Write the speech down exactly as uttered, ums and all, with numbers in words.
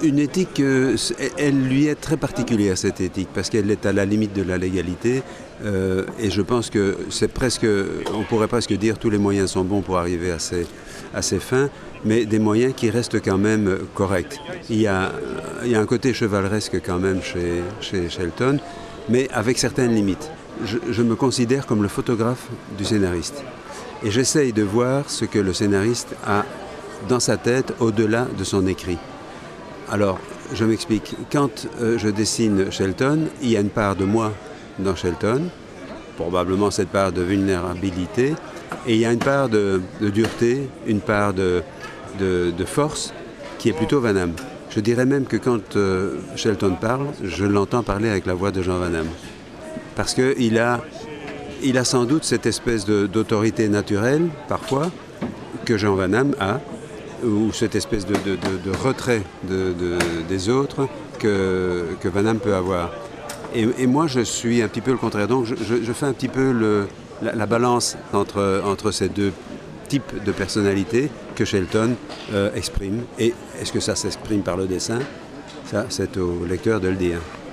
Une éthique, euh, elle lui est très particulière, cette éthique, parce qu'elle est à la limite de la légalité. Euh, et je pense que c'est presque, on pourrait presque dire tous les moyens sont bons pour arriver à ces, à ces fins, mais des moyens qui restent quand même corrects. Il y a, il y a un côté chevaleresque quand même chez, chez Shelton, mais avec certaines limites. Je, je me considère comme le photographe du scénariste. Et j'essaye de voir ce que le scénariste a dans sa tête au-delà de son écrit. Alors, je m'explique. Quand euh, je dessine Shelton, il y a une part de moi dans Shelton, probablement cette part de vulnérabilité, et il y a une part de, de dureté, une part de, de, de force, qui est plutôt Van Hamme. Je dirais même que quand euh, Shelton parle, je l'entends parler avec la voix de Jean Van Hamme. Parce qu'il a, il a sans doute cette espèce de, d'autorité naturelle, parfois, que Jean Van Hamme a, ou cette espèce de, de, de, de retrait de, de, des autres que, que Van Hamme peut avoir. Et, et moi, je suis un petit peu le contraire. Donc, je, je, je fais un petit peu le, la, la balance entre, entre ces deux types de personnalités que Shelton euh, exprime. Et est-ce que ça s'exprime par le dessin? Ça, c'est au lecteur de le dire.